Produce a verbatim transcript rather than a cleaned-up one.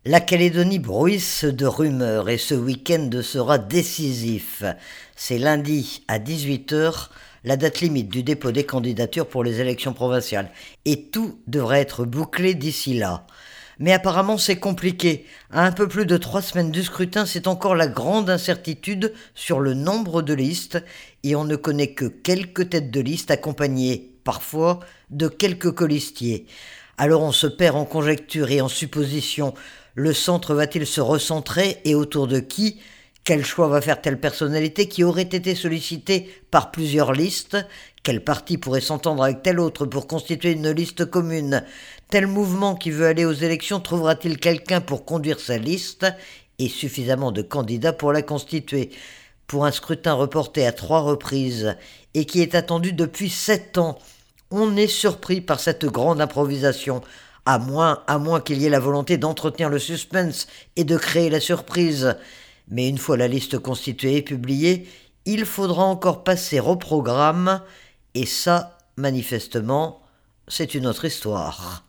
La Calédonie bruisse de rumeurs et ce week-end sera décisif. C'est lundi à dix-huit heures, la date limite du dépôt des candidatures pour les élections provinciales. Et tout devrait être bouclé d'ici là. Mais apparemment c'est compliqué. À un peu plus de trois semaines du scrutin, c'est encore la grande incertitude sur le nombre de listes et on ne connaît que quelques têtes de liste accompagnées, parfois, de quelques colistiers. Alors on se perd en conjectures et en suppositions. Le centre va-t-il se recentrer et autour de qui ? Quel choix va faire telle personnalité qui aurait été sollicitée par plusieurs listes ? Quel parti pourrait s'entendre avec tel autre pour constituer une liste commune ? Tel mouvement qui veut aller aux élections trouvera-t-il quelqu'un pour conduire sa liste et suffisamment de candidats pour la constituer ? Pour un scrutin reporté à trois reprises et qui est attendu depuis sept ans, on est surpris par cette grande improvisation, à moins, à moins qu'il y ait la volonté d'entretenir le suspense et de créer la surprise. Mais une fois la liste constituée et publiée, il faudra encore passer au programme, et ça, manifestement, c'est une autre histoire.